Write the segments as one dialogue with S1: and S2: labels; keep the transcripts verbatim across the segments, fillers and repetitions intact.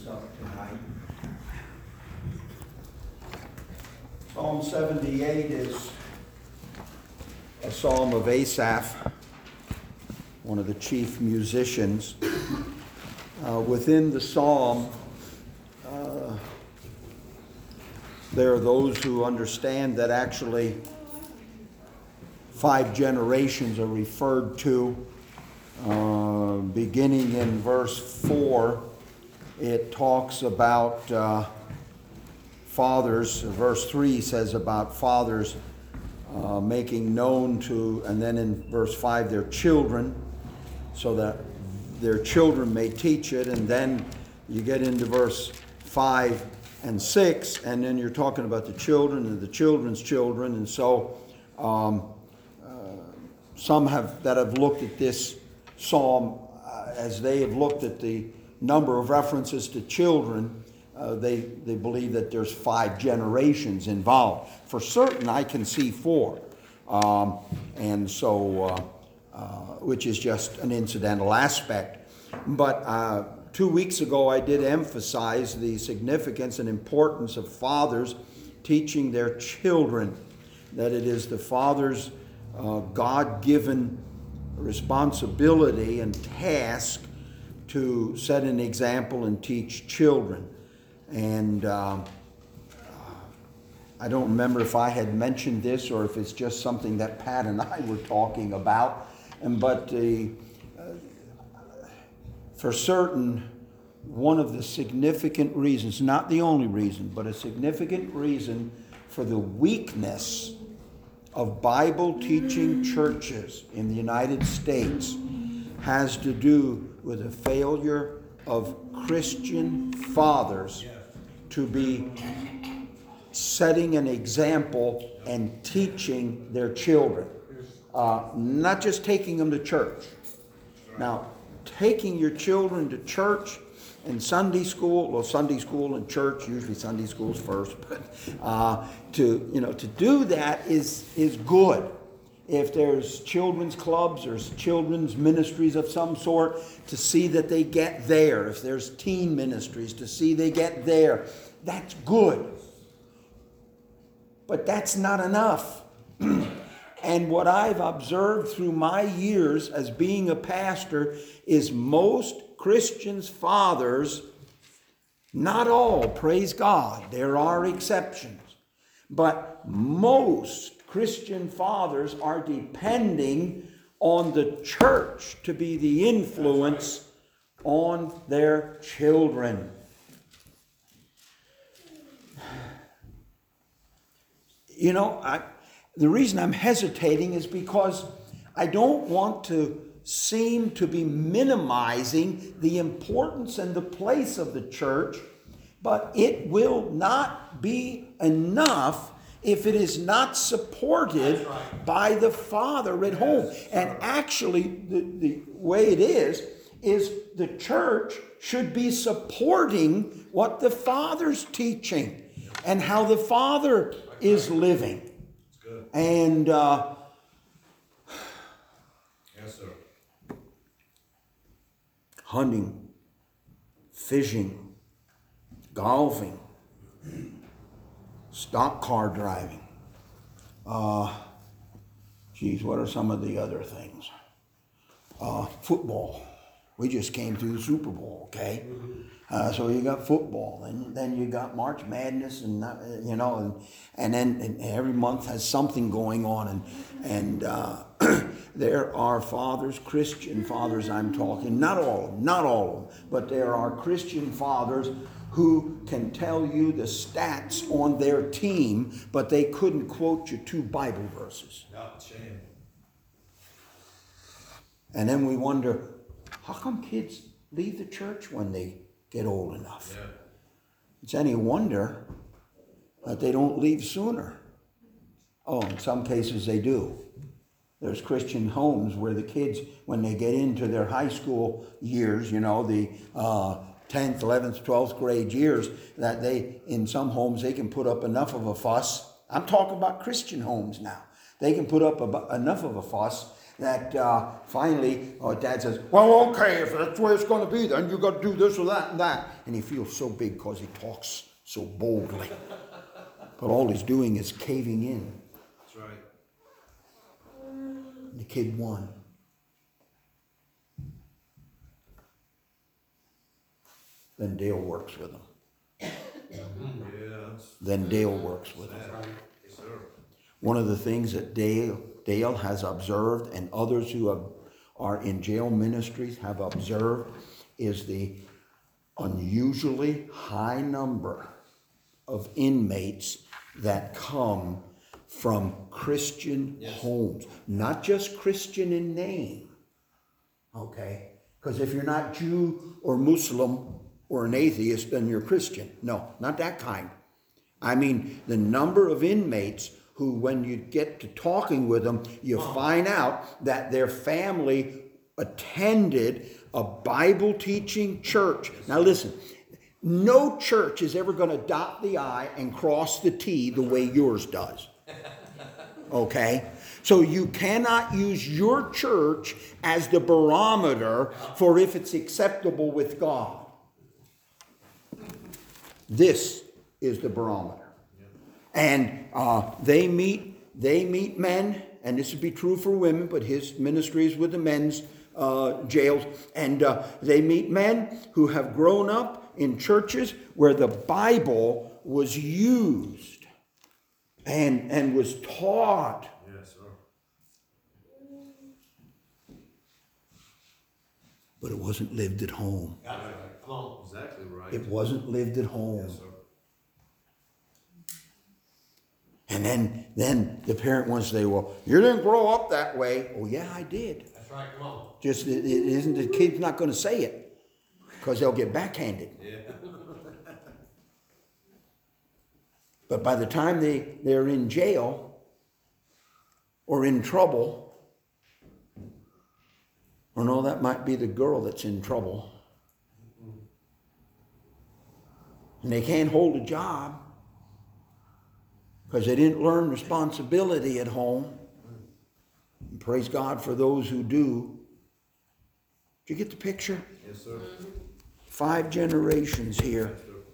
S1: up tonight. Psalm seventy-eight is a psalm of Asaph, one of the chief musicians. Uh, within the psalm, uh, there are those who understand that actually five generations are referred to. Uh, beginning in verse four, it talks about uh, fathers. Verse three says about fathers uh, making known to, and then in verse five, their children, so that their children may teach it. And then you get into verse five and six, and then you're talking about the children and the children's children. And so um, uh, some have that have looked at this psalm uh, as they have looked at the number of references to children, uh, they, they believe that there's five generations involved. For certain, I can see four. Um, and so, uh, uh, which is just an incidental aspect. But uh, two weeks ago, I did emphasize the significance and importance of fathers teaching their children, that it is the father's uh, God-given responsibility and task to set an example and teach children. And um, I don't remember if I had mentioned this or if it's just something that Pat and I were talking about. And but the, uh, for certain, one of the significant reasons, not the only reason, but a significant reason for the weakness of Bible-teaching churches in the United States has to do with the failure of Christian fathers to be setting an example and teaching their children. Uh, not just taking them to church. Now, taking your children to church and Sunday school, well, Sunday school and church, usually Sunday school's first, but uh, to, you know, to do that is, is good. If there's children's clubs or children's ministries of some sort, to see that they get there. If there's teen ministries, to see they get there. That's good. But that's not enough. And what I've observed through my years as being a pastor is most Christians' fathers, not all, praise God, there are exceptions, but most Christian fathers are depending on the church to be the influence on their children. You know, I, the reason I'm hesitating is because I don't want to seem to be minimizing the importance and the place of the church, but it will not be enough if it is not supported right. by the father at home. And actually, the, the way it is, is the church should be supporting what the father's teaching and how the father is living. And uh,
S2: yes, sir.
S1: Hunting, fishing, golfing, stock car driving. Uh, geez, what are some of the other things? Uh, football. We just came through the Super Bowl, okay? Uh, so you got football, and then you got March Madness, and uh, you know, and and then and every month has something going on, and and uh, there are fathers, Christian fathers. I'm talking, not all of them, not all of them, but there are Christian fathers who can tell you the stats on their team, but they couldn't quote you two Bible verses.
S2: Not shame.
S1: And then we wonder, how come kids leave the church when they get old enough?
S2: Yeah.
S1: It's any wonder that they don't leave sooner. Oh, in some cases they do. There's Christian homes where the kids, when they get into their high school years, you know, the uh, tenth, eleventh, twelfth grade years, that they, in some homes, they can put up enough of a fuss. I'm talking about Christian homes now. They can put up a, enough of a fuss that uh, finally uh, Dad says, well, okay, if that's the way it's going to be, then you got to do this or that and that. And he feels so big because he talks so boldly. But all he's doing is caving in.
S2: That's right.
S1: And the kid won. Then Dale works with him.
S2: Yeah.
S1: Then Dale works with him.
S2: Yes, sir.
S1: One of the things that Dale, Dale has observed, and others who have, are in jail ministries have observed, is the unusually high number of inmates that come from Christian
S2: Yes.
S1: homes. Not just Christian in name. Okay? Because if you're not Jew or Muslim or an atheist, then you're Christian. No, not that kind. I mean, the number of inmates who, when you get to talking with them, you find out that their family attended a Bible teaching church. Now listen, no church is ever going to dot the I and cross the T the way yours does. Okay? So you cannot use your church as the barometer for if it's acceptable with God. This is the barometer. And uh, they meet they meet men, and this would be true for women, but his ministry is with the men's uh, jails. And uh, they meet men who have grown up in churches where the Bible was used and, and was taught.
S2: Yes, sir.
S1: But it wasn't lived at home.
S2: Right. Come on. Exactly right.
S1: It wasn't lived at home.
S2: Yes, sir.
S1: And then, then the parent wants to say, well, you didn't grow up that way. Oh, yeah, I did.
S2: That's right. Come on.
S1: Just, it, it isn't the kid's not going to say it because they'll get backhanded.
S2: Yeah.
S1: But by the time they, they're in jail or in trouble, or no, that might be the girl that's in trouble, and they can't hold a job because they didn't learn responsibility at home. And praise God for those who do. Did you get the picture?
S2: Yes, sir.
S1: Five generations here.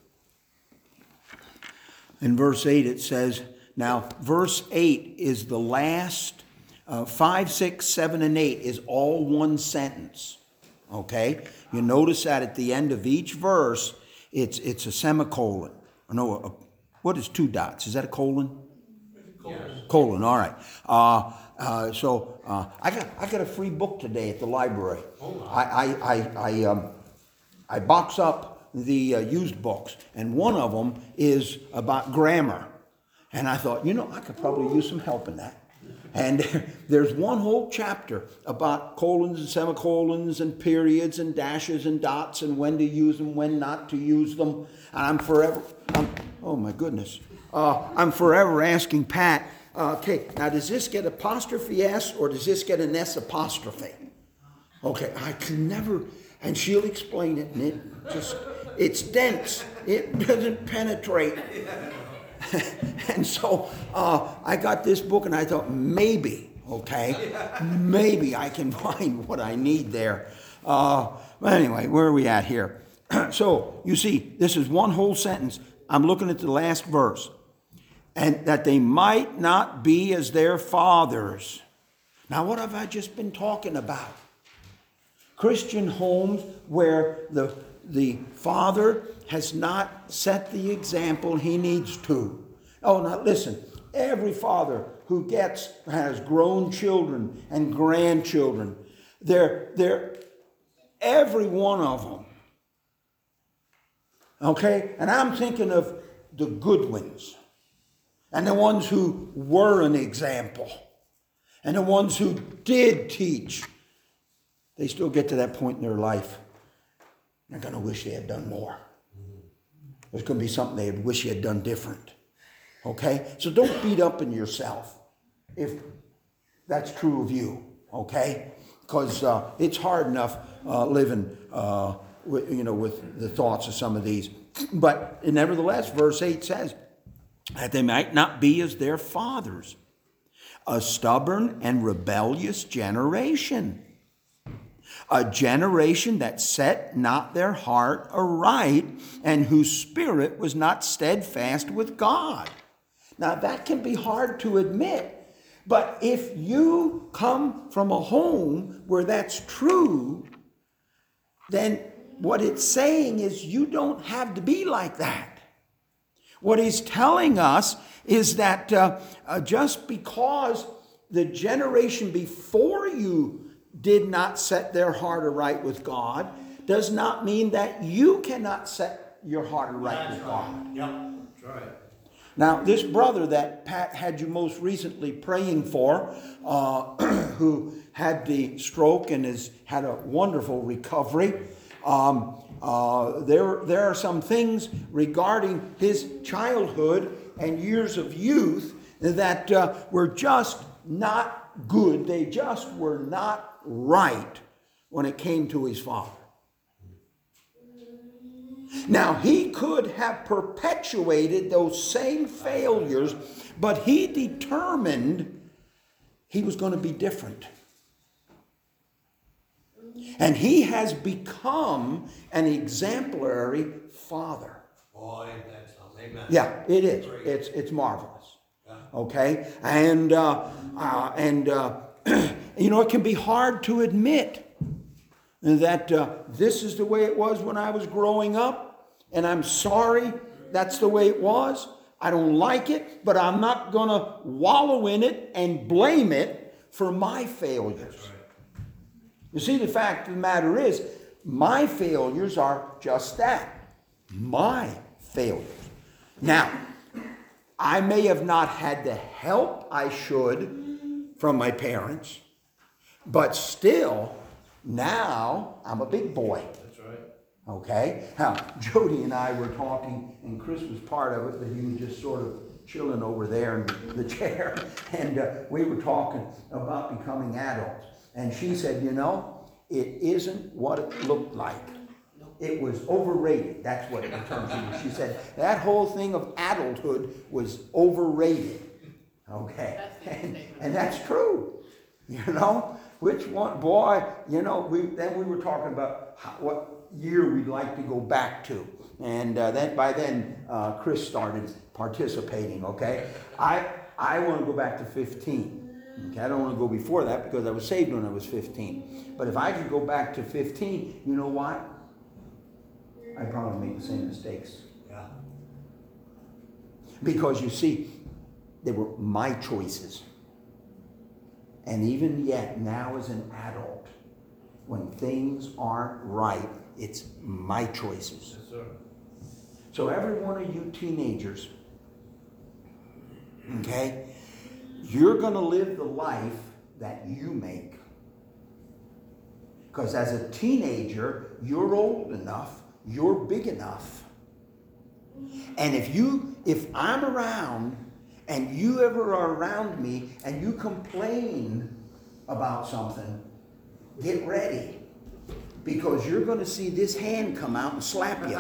S1: In verse eight it says, now verse eight is the last, uh, five, six, seven, and eight is all one sentence. Okay? You notice that at the end of each verse, it's it's a semicolon. No, a, what is two dots? Is that a colon? Colon. Colon, all right. Uh, uh, so uh, I got I got a free book today at the library. I I I I, um, I box up the uh, used books, and one of them is about grammar. And I thought, you know, I could probably use some help in that. And there's one whole chapter about colons and semicolons and periods and dashes and dots and when to use them, when not to use them. And I'm forever, I'm, oh my goodness, uh, I'm forever asking Pat, uh, okay, now does this get apostrophe S or does this get an S apostrophe? Okay, I can never, and she'll explain it, and it just, it's dense. It doesn't penetrate. And so uh, I got this book and I thought maybe, okay, maybe I can find what I need there. Uh, but anyway, where are we at here? So you see, this is one whole sentence. I'm looking at the last verse. And that they might not be as their fathers. Now what have I just been talking about? Christian homes where the, the father has not set the example he needs to. Oh, now listen, every father who gets, has grown children and grandchildren, they're, they're, every one of them. Okay? And I'm thinking of the good ones, and the ones who were an example, and the ones who did teach. They still get to that point in their life. They're going to wish they had done more. There's going to be something they wish you had done different. Okay? So don't beat up on yourself if that's true of you. Okay? Because uh, it's hard enough uh, living uh, with, you know, with the thoughts of some of these. But nevertheless, verse eight says that they might not be as their fathers. A stubborn and rebellious generation. A generation that set not their heart aright, and whose spirit was not steadfast with God. Now that can be hard to admit, but if you come from a home where that's true, then what it's saying is you don't have to be like that. What he's telling us is that uh, uh, just because the generation before you did not set their heart aright with God does not mean that you cannot set your heart aright
S2: That's
S1: with
S2: right.
S1: God.
S2: Yep. That's right.
S1: Now, this brother that Pat had you most recently praying for, uh, who had the stroke and has had a wonderful recovery, um, uh, there, there are some things regarding his childhood and years of youth that uh, were just not good. They just were not right when it came to his father. Now, he could have perpetuated those same failures, but he determined he was going to be different. And he has become an exemplary father.
S2: Boy, that's something. Amen.
S1: Yeah, it is. It's it's marvelous. Okay, and uh, uh, and uh, you know, it can be hard to admit that uh, this is the way it was when I was growing up, and I'm sorry that's the way it was. I don't like it, but I'm not going to wallow in it and blame it for my failures. You see, the fact of the matter is, my failures are just that, my failures. Now, I may have not had the help I should from my parents, but still, now I'm a big boy.
S2: That's right.
S1: Okay? Now, Jody and I were talking, and Chris was part of it, but he was just sort of chilling over there in the chair, and uh, we were talking about becoming adults. And she said, you know, it isn't what it looked like. It was overrated. That's what the term she used. She said, that whole thing of adulthood was overrated. Okay? And, and that's true. You know? Which one? Boy, you know, we then we were talking about how, what year we'd like to go back to. And uh, then by then, uh, Chris started participating, okay? I, I want to go back to fifteen. Okay, I don't want to go before that because I was saved when I was fifteen. But if I could go back to fifteen, you know what? I'd probably make the same mistakes.
S2: Yeah.
S1: Because you see, they were my choices. And even yet, now as an adult, when things aren't right, it's my choices.
S2: Yes, sir.
S1: So every one of you teenagers, okay, you're going to live the life that you make. Because as a teenager, you're old enough, you're big enough. And if you, if I'm around and you ever are around me and you complain about something, get ready. Because you're going to see this hand come out and slap you.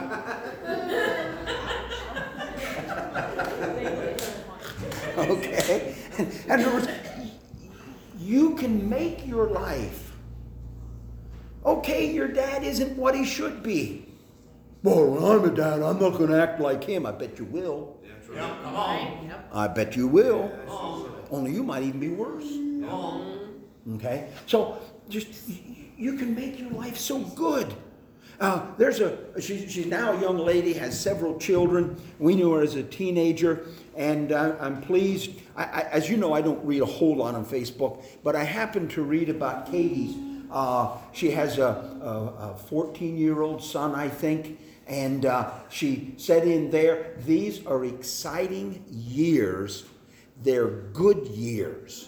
S1: Okay? In other words, you can make your life. Okay, your dad isn't what he should be. Well, when I'm a dad, I'm not going to act like him. I bet you will.
S2: That's right.
S3: Yep, come on.
S4: Yep.
S1: I bet you will.
S2: Come on.
S1: Only you might even be worse.
S2: Come on.
S1: Okay? So, just, you can make your life so good. Uh, there's a, she, she's now a young lady, has several children. We knew her as a teenager, and uh, I'm pleased. I, I, as you know, I don't read a whole lot on Facebook, but I happened to read about Katie's. Uh, she has a fourteen-year-old son, I think, and uh, she said in there, these are exciting years. They're good years.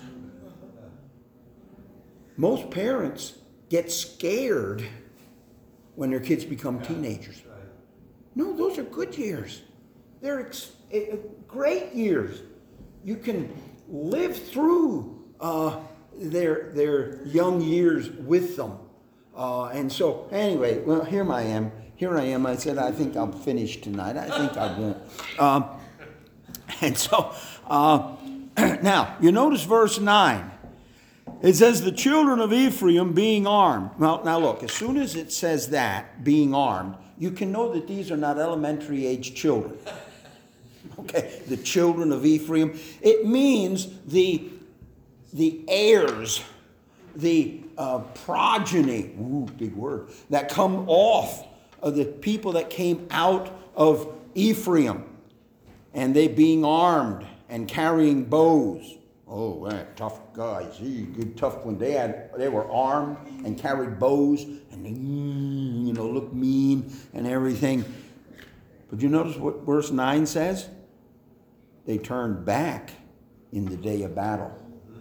S1: Most parents get scared when their kids become teenagers. No, those are good years. They're ex- uh, great years. You can live through uh, their their young years with them. Uh, and so, anyway, well, here I am. Here I am. I said, I think I'll finish tonight. I think I won't. Um, and so, uh, Now, you notice verse nine. It says, the children of Ephraim being armed. Well, now look, as soon as it says that, being armed, you can know that these are not elementary age children. Okay, the children of Ephraim. It means the, the heirs, the uh, progeny, ooh, big word, that come off of the people that came out of Ephraim. And they being armed and carrying bows. Oh, man, tough guys. Gee, good tough one. They had, they were armed and carried bows, and they, you know, looked mean and everything. But you notice what verse nine says? They turned back in the day of battle.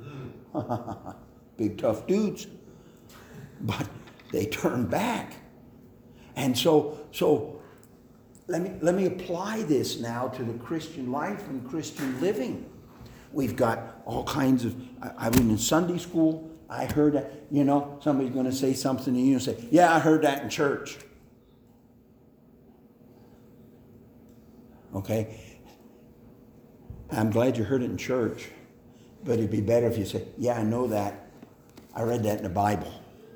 S1: Big tough dudes. But they turned back. And so, so let me let me apply this now to the Christian life and Christian living. We've got all kinds of, I, I was in Sunday school, I heard that, you know, somebody's going to say something and you say, yeah, I heard that in church. Okay? I'm glad you heard it in church, but it'd be better if you say, yeah, I know that. I read that in the Bible.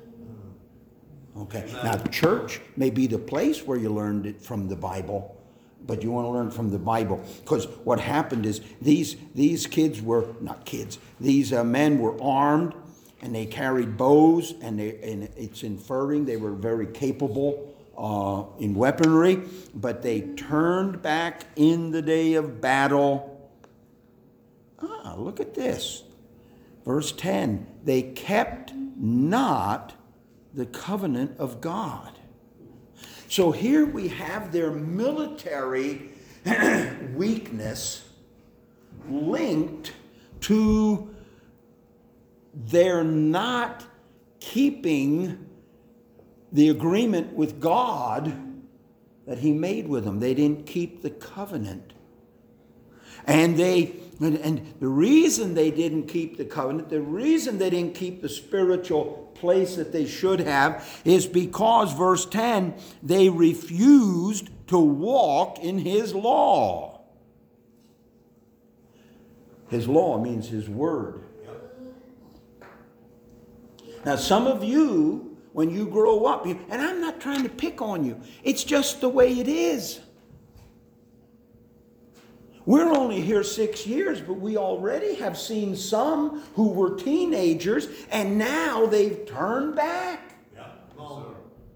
S1: Okay? Now, church may be the place where you learned it from the Bible, but you want to learn from the Bible. Because what happened is these these kids were, not kids, these uh, men were armed and they carried bows, and, they, and it's inferring they were very capable uh, in weaponry, but they turned back in the day of battle. Ah, look at this. Verse ten, they kept not the covenant of God. So here we have their military weakness linked to their not keeping the agreement with God that he made with them. They didn't keep the covenant. And they and, and the reason they didn't keep the covenant, the reason they didn't keep the spiritual place that they should have, is because, verse ten, they refused to walk in his law. His law means his word. Now, some of you, when you grow up, you, and I'm not trying to pick on you, it's just the way it is. We're only here six years, but we already have seen some who were teenagers, and now they've turned back.
S2: Yeah. Well,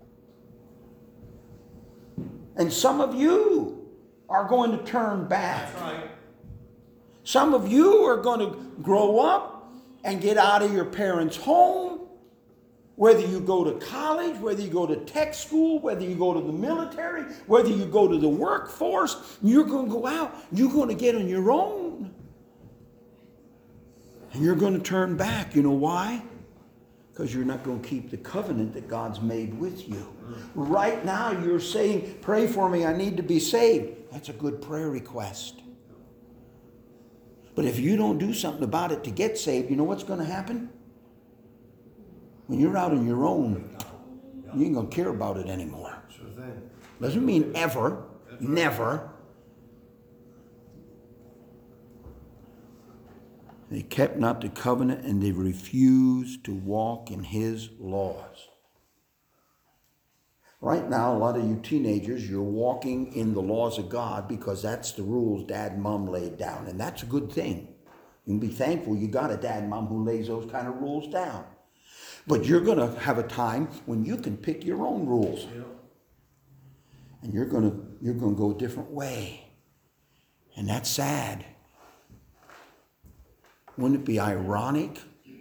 S1: And some of you are going to turn back.
S2: that's right.
S1: Some of you are going to grow up and get out of your parents' home. Whether you go to college, whether you go to tech school, whether you go to the military, whether you go to the workforce, you're going to go out. You're going to get on your own. And you're going to turn back. You know why? Because you're not going to keep the covenant that God's made with you. Right now you're saying, pray for me, I need to be saved. That's a good prayer request. But if you don't do something about it to get saved, you know what's going to happen? When you're out on your own, you ain't going to care about it anymore.
S2: Sure thing.
S1: Doesn't mean ever, never. They kept not the covenant, and they refused to walk in his laws. Right now, a lot of you teenagers, you're walking in the laws of God because that's the rules Dad and Mom laid down, and that's a good thing. You can be thankful you got a dad and mom who lays those kind of rules down. But you're going to have a time when you can pick your own rules.
S2: Yeah.
S1: And you're going to you're going to go a different way. And that's sad. Wouldn't it be ironic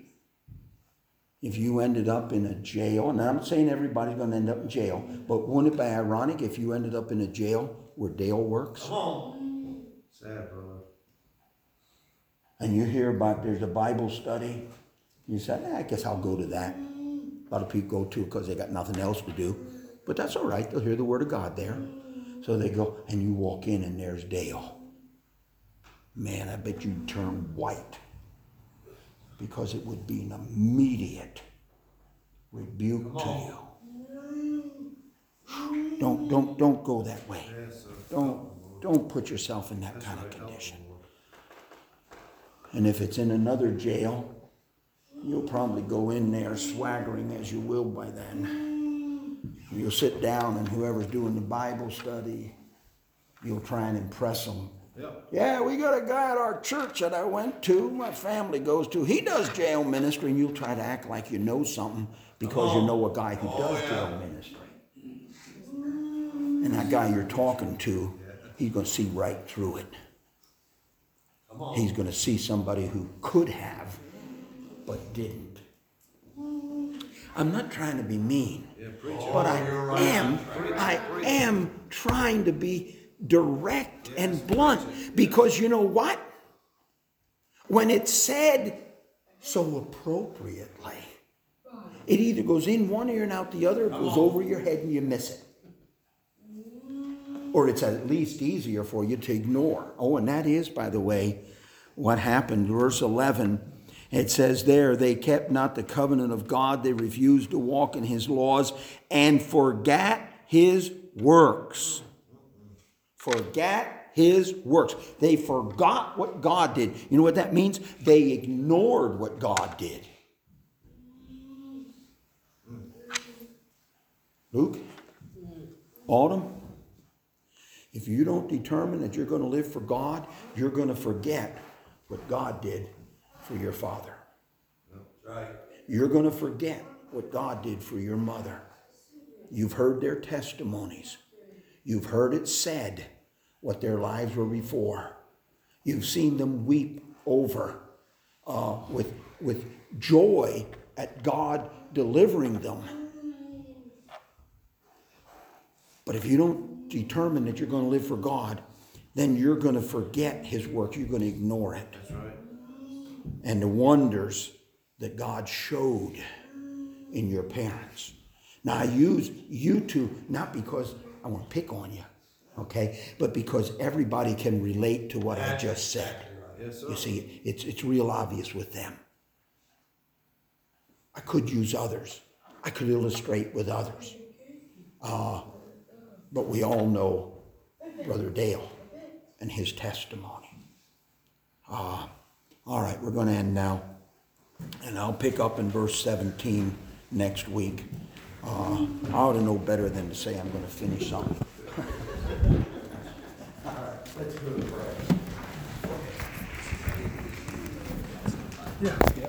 S1: if you ended up in a jail? And I'm not saying everybody's going to end up in jail, but wouldn't it be ironic if you ended up in a jail where Dale works?
S2: Come on. Sad, brother.
S1: And you hear about there's a Bible study. You say, eh, I guess I'll go to that. A lot of people go to it because they got nothing else to do. But that's all right. They'll hear the word of God there. So they go, and you walk in and there's Dale. Man, I bet you'd turn white. Because it would be an immediate rebuke to you. Don't, don't, don't go that way. Don't, don't put yourself in that kind of condition. And if it's in another jail, you'll probably go in there swaggering as you will by then. You'll sit down and whoever's doing the Bible study, you'll try and impress them.
S2: Yep.
S1: Yeah, we got a guy at our church that I went to, my family goes to. He does jail ministry, and you'll try to act like you know something because you know a guy who
S2: Oh,
S1: does
S2: yeah.
S1: jail ministry. And that guy you're talking to, he's going to see right through it.
S2: Come on.
S1: He's going to see somebody who could have, but didn't. I'm not trying to be mean,
S2: Yeah, preach it.
S1: but
S2: Oh,
S1: I
S2: you're right.
S1: am,
S2: Preach it,
S1: I
S2: preach it.
S1: am trying to be direct and blunt, because you know what? When it's said so appropriately, it either goes in one ear and out the other, it goes over your head and you miss it. Or it's at least easier for you to ignore. Oh, and that is, by the way, what happened. Verse eleven, it says there, they kept not the covenant of God, they refused to walk in his laws, and forgot his works. Forgot his works. They forgot what God did. You know what that means? They ignored what God did. Luke? Autumn? If you don't determine that you're going to live for God, you're going to forget what God did for your father.
S2: That's right.
S1: You're going to forget what God did for your mother. You've heard their testimonies. You've heard it said what their lives were before. You've seen them weep over uh, with, with joy at God delivering them. But if you don't determine that you're going to live for God, then you're going to forget his work. You're going to ignore it.
S2: That's right.
S1: And the wonders that God showed in your parents. Now, I use you two not because I want to pick on you, okay, but because everybody can relate to what I just said.
S2: Yes, sir.
S1: You see, it's, it's real obvious with them. I could use others. I could illustrate with others. Uh, but we all know Brother Dale and his testimony. Uh, all right, we're going to end now. And I'll pick up in verse seventeen next week. Uh, I ought to know better than to say I'm going to finish something. All right, let's go to prayer.
S3: Yeah.